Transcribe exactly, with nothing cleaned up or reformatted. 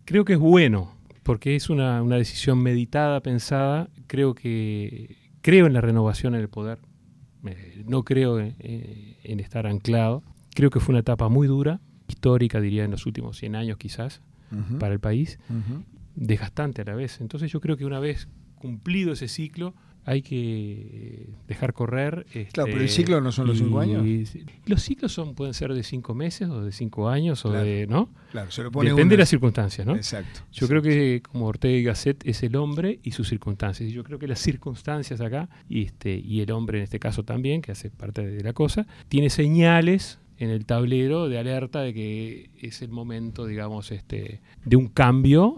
Creo que es bueno, porque es una, una decisión meditada, pensada. Creo que creo en la renovación en el poder. Eh, no creo en, en estar anclado. Creo que fue una etapa muy dura, histórica, diría, en los últimos cien años quizás, uh-huh. para el país, uh-huh. desgastante a la vez. Entonces yo creo que una vez cumplido ese ciclo, hay que dejar correr. Este, claro, pero el ciclo no son los cinco años. Y, los ciclos son, pueden ser de cinco meses o de cinco años, o claro, de, ¿no? Claro, se lo pone Depende uno. de las circunstancias, ¿no? Exacto. Yo exacto. creo que como Ortega y Gasset es el hombre y sus circunstancias. Y yo creo que las circunstancias acá, y, este, y el hombre en este caso también, que hace parte de la cosa, tiene señales en el tablero de alerta de que es el momento, digamos, este, de un cambio